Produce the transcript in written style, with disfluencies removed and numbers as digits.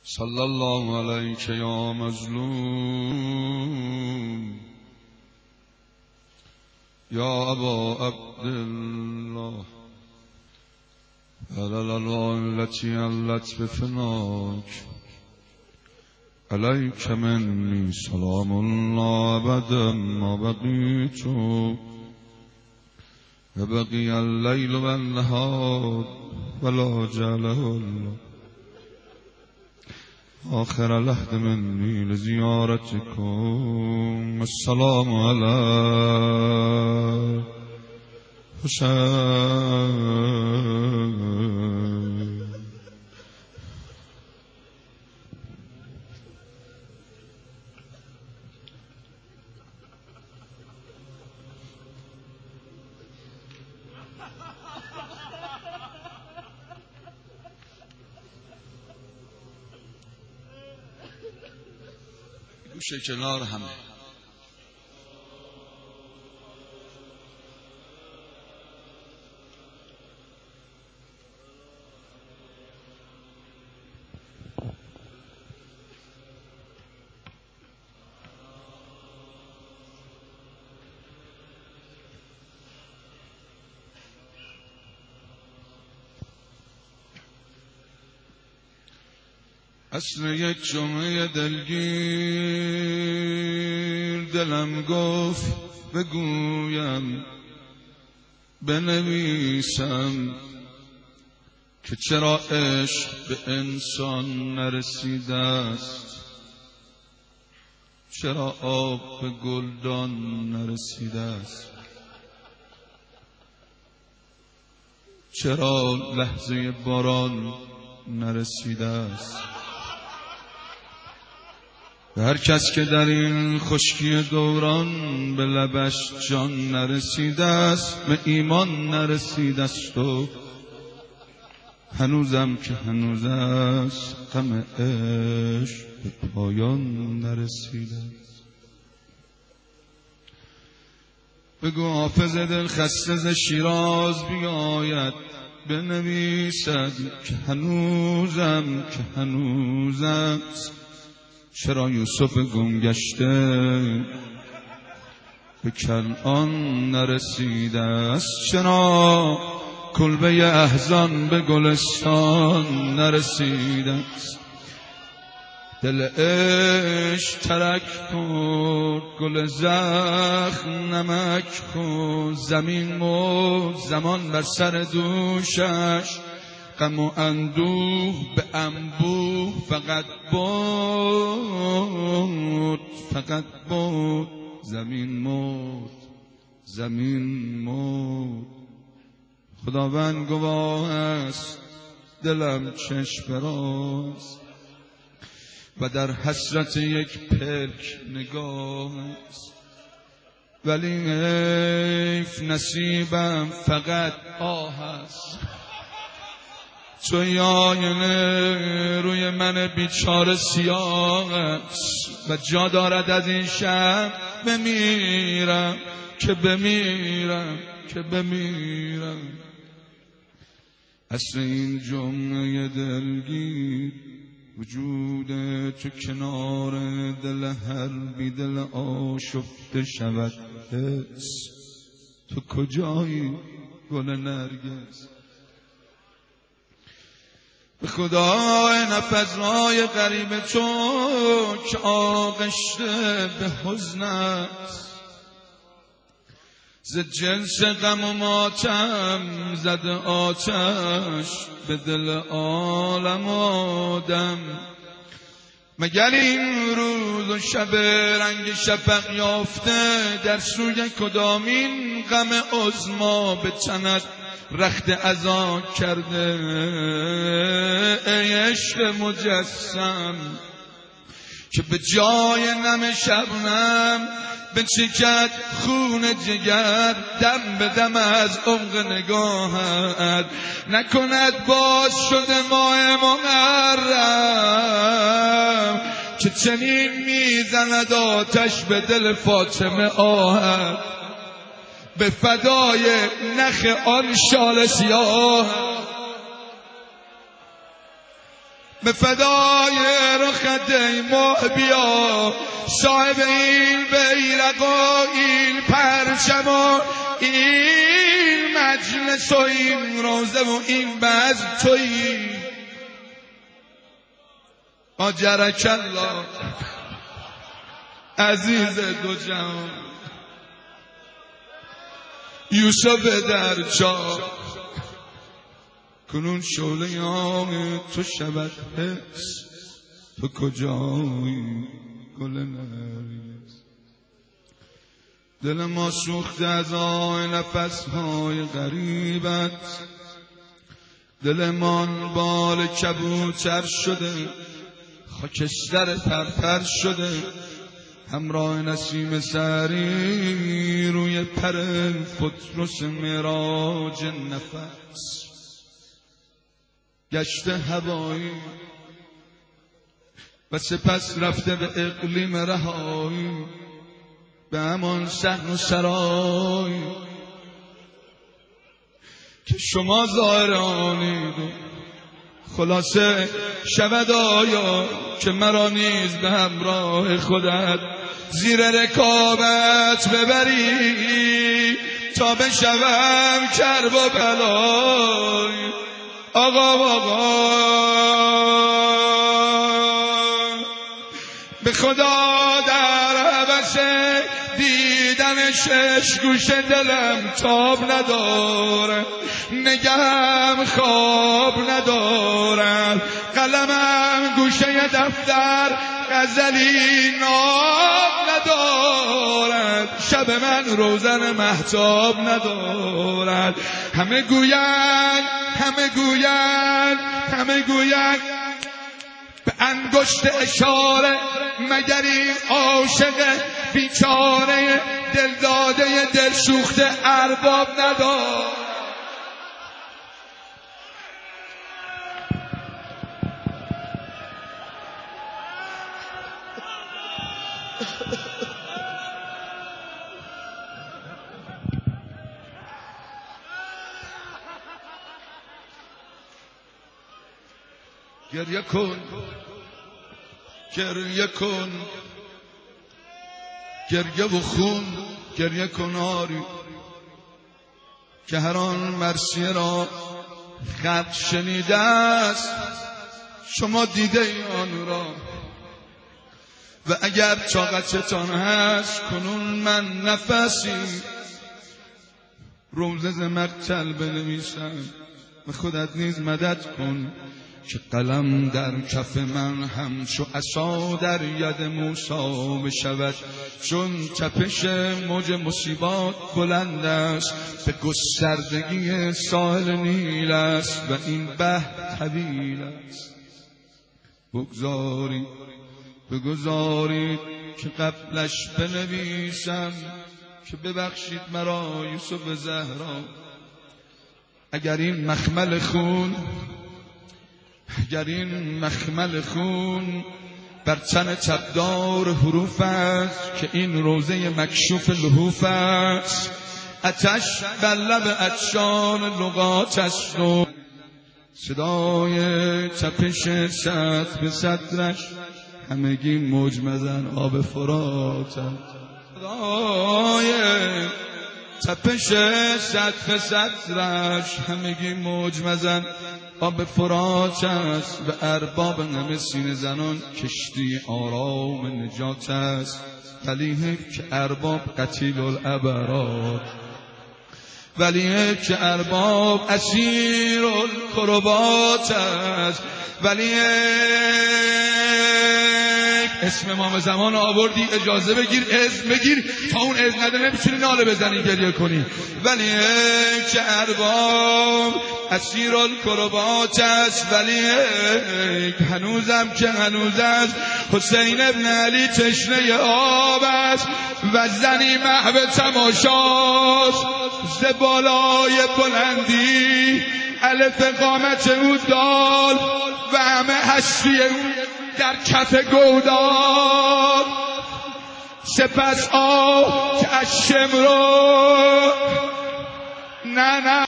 صلی الله علیک یا مظلوم یا ابا عبدالله التي علت بفناک علیک منی سلام الله ابدا ما بقیت و بقی اللیل و النهار ولا جعله الله آخر لحظ منی لزیارتکم. السلام علی حسین. گوشه کنار همه اصل یک جمعه دلگیر دلم گفت بگویم بنویسم که چرا عشق به انسان نرسیده است، چرا آب به گلدان نرسیده است، چرا لحظه باران نرسیده است. و هر کس که در این خشکی دوران به لبش جان نرسیده است، به ایمان نرسیده است و هنوزم که هنوز است غم عشق به پایان نرسیده است. بگو حافظ دل خسته ز شیراز بیاید بنویسد که هنوزم که هنوز است. چرا یوسف گم گشته به کنعان نرسیده است، چرا کلبه احزان به گلستان نرسیده است. دل عشق ترک خورد گل زخم نمک خورد، زمین مرد زمان بر سر دوشش، غم و اندوه به انبوه فقط بود فقط بود. زمین مرد زمین مرد. خداوند گواه است دلم چشم راست و در حسرت یک پلک نگاه است، ولی حیف نصیبم فقط آه است. توی آینه روی من بیچاره سیاه است و جا دارد از این شب بمیرم که بمیرم که بمیرم. اصل این جمعه دلگیر وجود تو کنار دل هر بی دل آشفته شود حس. تو کجایی گل نرگس؟ به خدای نفسهای غریب تو که آغشته به حزن است، ز جنس غم و ماتم زده آتش به دل عالم آدم. مگر این روز و شب رنگ شفق یافته در سوی کدامین غم عظما به تنت رخت عزا کرده؟ ای عشق مجسم که به جای نم شبنم بچکد خون جگر دم به دم از عمق نگاهت، نکند باز شده ماه محرم که چنین میزند آتش به دل فاطمه آهت. به فدای نخ آن شال سیاه به فدای رخت ای ماه بیا، صاحب این بیرق و این پرچم و این مجلس و این روزه و این بزم تویی. آجرک الله عزیز دو جهان، یوسف در چاه، کنون شعله آن تو شود حس، تو کجایی گل نرگس. دل ما سوخته از آه نفسهای غریبت، دلمان بال کبوتر شده، خاکستر پرپر شده، همراه نسیم سحری روی پر پطرس معراج نفس. گشت هوایی و سپس رفته به اقلیم رهایی، به همان صحن و سرای که شما ظاهرانید. خلاصه شود آیا که مرا نیز به همراه خودت زیر رکابت ببری، تا بشوم کرب و بلای. آقا به خدا در هوس دیدن شش گوشه دلم تاب ندارم، نگهم خواب ندارم، قلمم گوشه دفتر غزلی ناب ندارد، شب من روزن مهتاب ندارد. همه گویند به انگشت اشاره مگر این عاشق بیچاره دلداده دلسوخته ارباب ندار. گریه کن گریه و خون، گریه کن آری که هر آن مرثیه را خط شنیده است، شما دیده آن را. و اگر طاقتتان هست کنون من نفسی روزه ز مقتل بنویسم، و خودت نیز مدد کن که قلم در کف من همچو عصا در ید موسی بشود. چون تپش موج مصیبات بلند است، به گستردگی ساحل نیل است و این بحر طویل است. بگذارید که قبلش بنویسم که ببخشید مرا یوسف زهرا. اگر این مخمل خون بر تن تبدار حروف است که این روزه مکشوف لحوف است، آتش بر لب عطشان لغات است و صدای تپش صدر به صدرش همگی موج مزن آب فرات است. صدای تپش صدر به صدرش همگی موج مزن آب فرات است. و ارباب همه سینه زنان کشتی آرام نجات است. ولیه که ارباب قتیل العبرات، ولیه که ارباب اسیر الکربات است. ولیه اسم امام زمان آوردی، اجازه بگیر اذن بگیر، تا اون اذن نده نمیتونی ناله بزنی گریه کنی. ولی که ارباب اسیر الکربات است، ولی هنوزم که هنوز است حسین ابن علی تشنه آب است و زنی محو تماشاست. ز بالای بلندی الف قامت او دال و همه هستی او در کف گودال. سپس آه که از شمرو نه